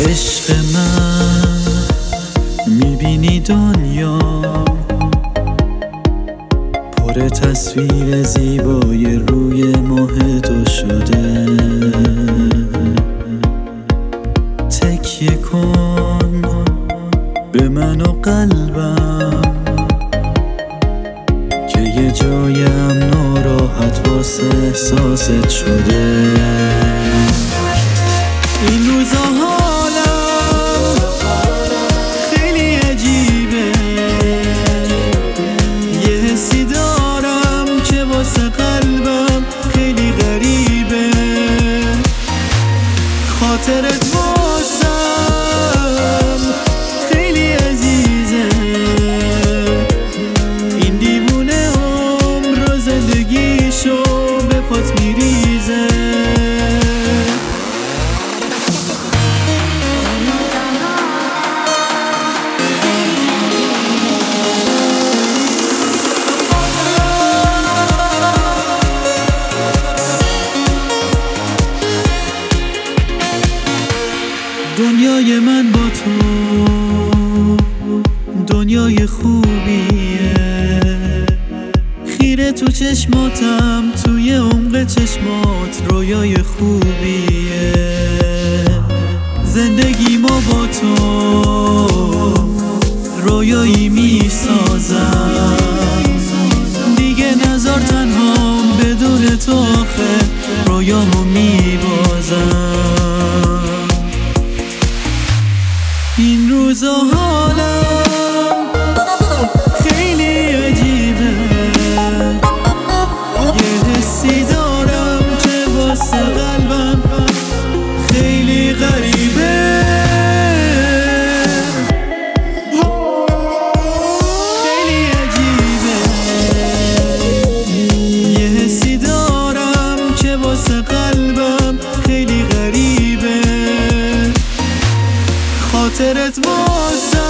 عشق من میبینی دنیا پر تصویر زیبای روی ماه تو شده. تکیه کن به من و قلبم که یه جایم ناراحت واسه احساست شده. این روزا حالم خیلی عجیبه، یه حسی دارم که واسه قلبم خیلی غریبه. خاطرت واسم خیلی عزیزه، این دیوونه عمر زندگیشو به پات میریزه. دنیای من با تو دنیای خوبیه، خیره تو چشماتم، توی عمق چشمات رویای خوبیه. زندگی ما با تو رویایی میسازم، دیگه نذار تنهام بدون تو، آخه رویامو میبازم. این روزا حالم خیلی عجیبه، یه حسی دارم که واسه قلبم خیلی غریبه. خیلی عجیبه، یه حسی دارم که واسه قلبم خیلی غریبه. خاطرت واسه